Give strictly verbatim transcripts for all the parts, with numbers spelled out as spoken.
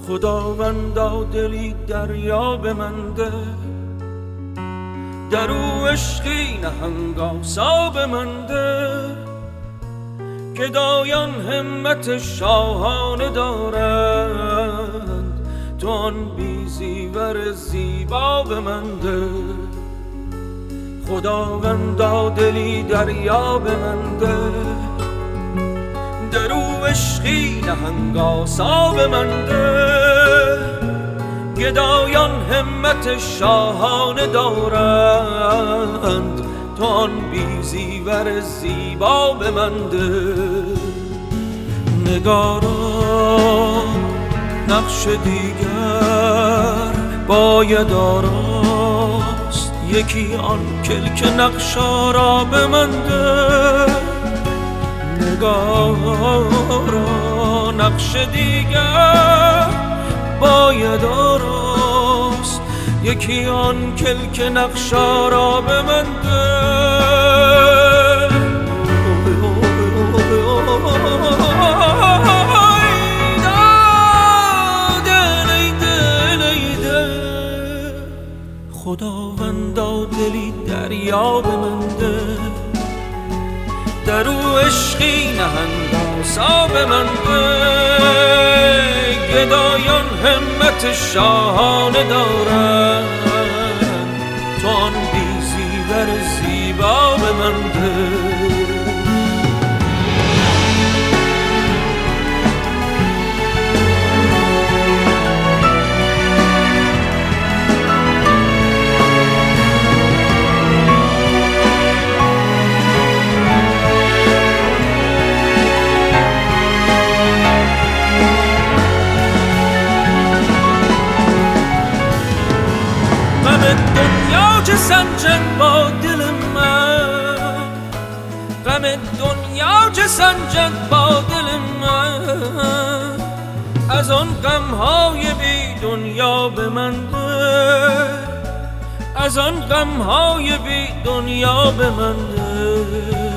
خداوندا دلی دریا به من ده، در او عشقی نهنگ آسا به من ده. گدایان همت شاهانه دارند، تو آن بی زیور زیبا به من ده. خداوندا دلی دریا به من ده، در او عشقی نهنگ آسا به من ده. گدایان همت شاهانه دارند، تو آن بی زیور زیبا به من ده. نگارا نقش دیگر باید آراست، یکی آن کلک نقشا را به من ده. نگارا نقش دیگر باید آراست، یکی آن کلک نقشا را به من ده. خداوندا دلی دریا به من ده، در او عشقی نهنگ آسا به من ده. گدایان همت شاهانه دارند، تو آن بی زیور زیبا به من ده. دنیا چه سنجد با دل من، غم دنیا چه سنجد با دل من. از آن غمهای بی دنیا به من ده، از آن غمهای بی دنیا به من ده.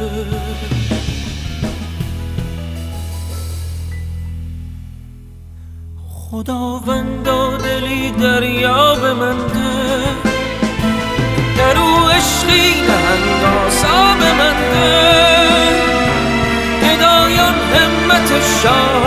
خداوندا دلی دریا به من ده، در او عشقی نهنگ آسا به من ده. گدایان همت شاه